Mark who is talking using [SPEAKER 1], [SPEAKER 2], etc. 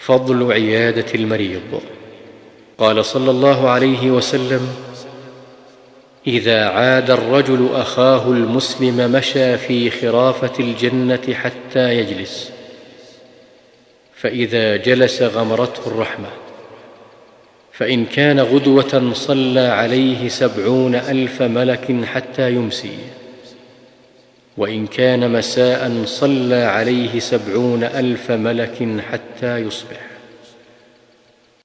[SPEAKER 1] فضل عيادة المريض. قال صلى الله عليه وسلم: إذا عاد الرجل أخاه المسلم مشى في خرافة الجنة حتى يجلس، فإذا جلس غمرته الرحمة، فإن كان غدوة صلى عليه 70,000 ملك حتى يمسي، وإن كان مساء صلى عليه 70,000 ملك حتى يصبح.